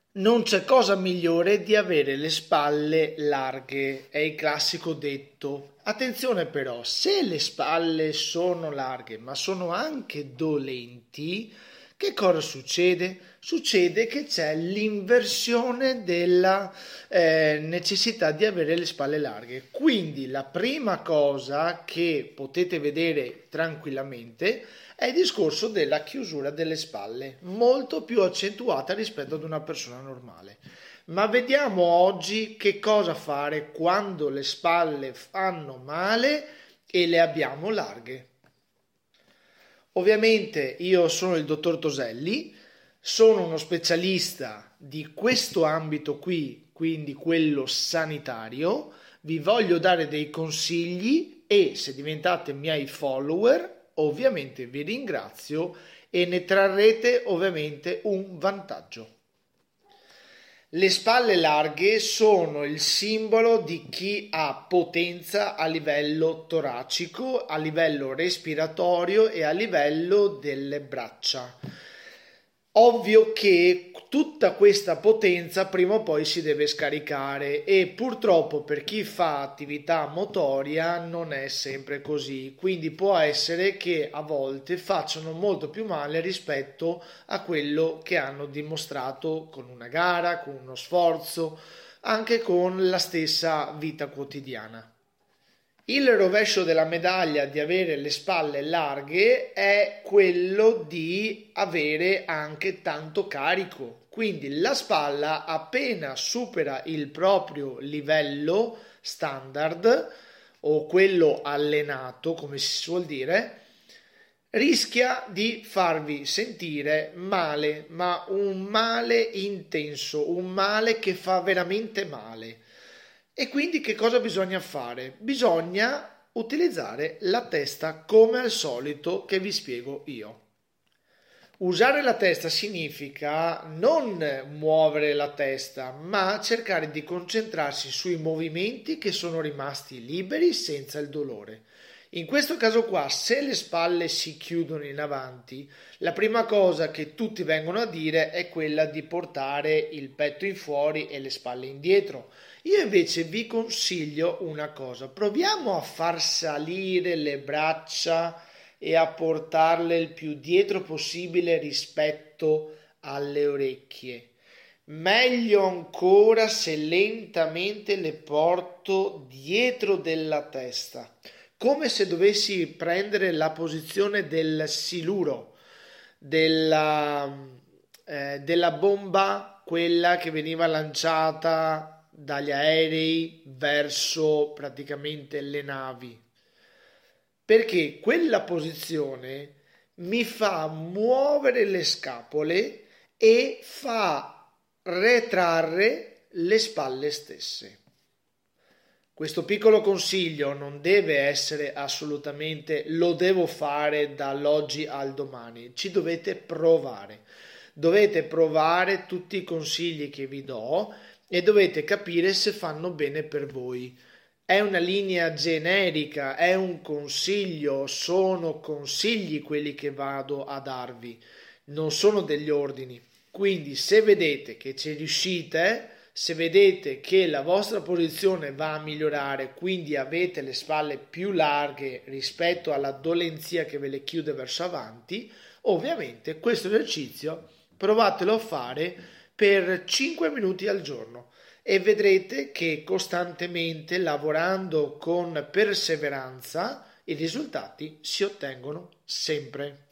Non c'è cosa migliore di avere le spalle larghe, è il classico detto. Attenzione però, se le spalle sono larghe ma sono anche dolenti, che cosa succede? Succede che c'è l'inversione della necessità di avere le spalle larghe. Quindi la prima cosa che potete vedere tranquillamente è il discorso della chiusura delle spalle, molto più accentuata rispetto ad una persona normale. Ma vediamo oggi che cosa fare quando le spalle fanno male e le abbiamo larghe. Ovviamente io sono il dottor Toselli, sono uno specialista di questo ambito qui, quindi quello sanitario. Vi voglio dare dei consigli e se diventate miei follower, ovviamente vi ringrazio e ne trarrete ovviamente un vantaggio. Le spalle larghe sono il simbolo di chi ha potenza a livello toracico, a livello respiratorio e a livello delle braccia. Ovvio che tutta questa potenza prima o poi si deve scaricare e purtroppo per chi fa attività motoria non è sempre così, quindi può essere che a volte facciano molto più male rispetto a quello che hanno dimostrato con una gara, con uno sforzo, anche con la stessa vita quotidiana. Il rovescio della medaglia di avere le spalle larghe è quello di avere anche tanto carico. Quindi la spalla appena supera il proprio livello standard o quello allenato, come si suol dire, rischia di farvi sentire male, ma un male intenso, un male che fa veramente male. E quindi che cosa bisogna fare? Bisogna utilizzare la testa come al solito che vi spiego io. Usare la testa significa non muovere la testa, ma cercare di concentrarsi sui movimenti che sono rimasti liberi senza il dolore. In questo caso qua, se le spalle si chiudono in avanti, la prima cosa che tutti vengono a dire è quella di portare il petto in fuori e le spalle indietro. Io invece vi consiglio una cosa, proviamo a far salire le braccia e a portarle il più dietro possibile rispetto alle orecchie. Meglio ancora se lentamente le porto dietro della testa, come se dovessi prendere la posizione del siluro, della, della bomba, quella che veniva lanciata dagli aerei verso praticamente le navi, perché quella posizione mi fa muovere le scapole e fa retrarre le spalle stesse. Questo piccolo consiglio non deve essere assolutamente lo devo fare dall'oggi al domani, ci dovete provare. Dovete provare tutti i consigli che vi do e dovete capire se fanno bene per voi. È una linea generica, è un consiglio, sono consigli quelli che vado a darvi, non sono degli ordini. Quindi se vedete che ci riuscite, se vedete che la vostra posizione va a migliorare, quindi avete le spalle più larghe rispetto alla dolenzia che ve le chiude verso avanti, ovviamente questo esercizio provatelo a fare per 5 minuti al giorno e vedrete che costantemente lavorando con perseveranza i risultati si ottengono sempre.